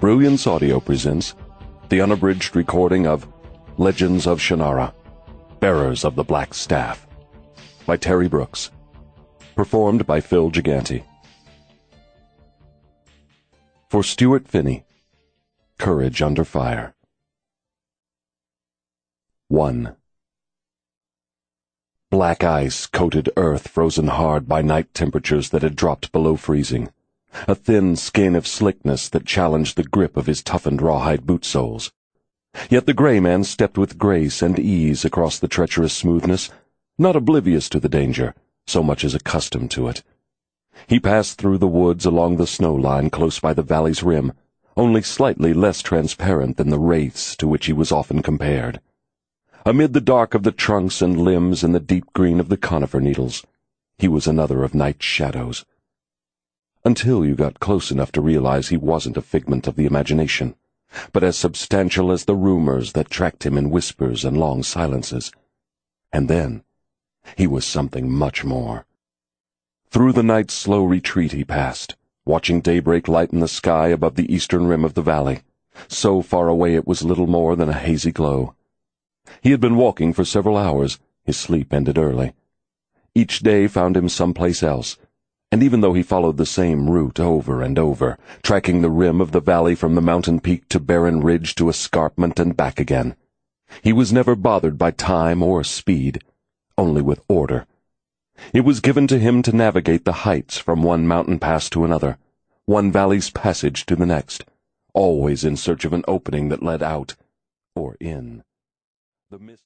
Brilliance Audio presents the unabridged recording of Legends of Shannara, Bearers of the Black Staff, by Terry Brooks, performed by Phil Gigante. For Stuart Finney, Courage Under Fire. 1. Black ice coated earth frozen hard by night temperatures that had dropped below freezing, a thin skin of slickness that challenged the grip of his toughened rawhide boot soles. Yet the gray man stepped with grace and ease across the treacherous smoothness, not oblivious to the danger, so much as accustomed to it. He passed through the woods along the snow line close by the valley's rim, only slightly less transparent than the wraiths to which he was often compared. Amid the dark of the trunks and limbs and the deep green of the conifer needles, he was another of night's shadows. Until you got close enough to realize he wasn't a figment of the imagination, but as substantial as the rumors that tracked him in whispers and long silences. And then, he was something much more. Through the night's slow retreat he passed, watching daybreak lighten the sky above the eastern rim of the valley. So far away it was little more than a hazy glow. He had been walking for several hours. His sleep ended early. Each day found him someplace else, and even though he followed the same route over and over, tracking the rim of the valley from the mountain peak to barren ridge to escarpment and back again, he was never bothered by time or speed, only with order. It was given to him to navigate the heights from one mountain pass to another, one valley's passage to the next, always in search of an opening that led out or in. The mist